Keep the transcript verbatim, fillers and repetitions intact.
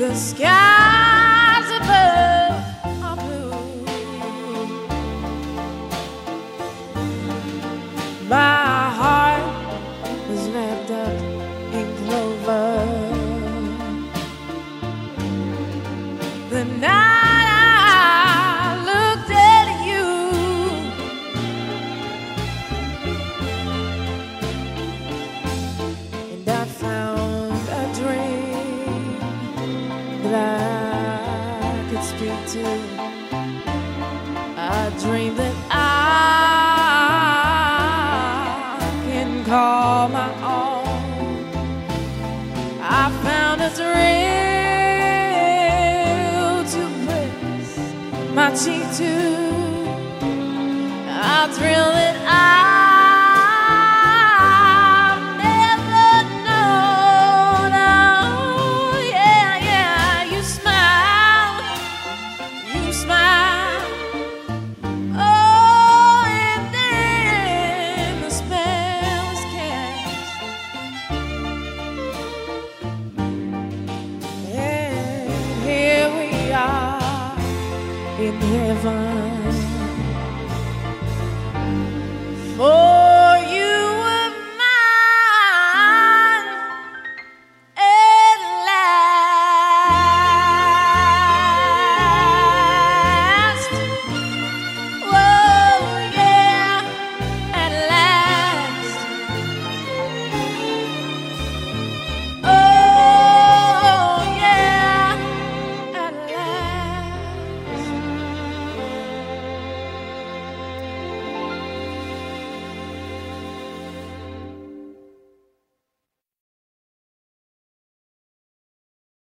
The skies above are blue. My heart was wrapped up in clover. The night I looked at you, and I found a dream that I could speak to, a dream that I can call my own. I found a thrill to press my cheek to, a thrill that I've never known. Oh, yeah, yeah, you smile, you smile. Oh, and then the spell is cast, and here we are in heaven.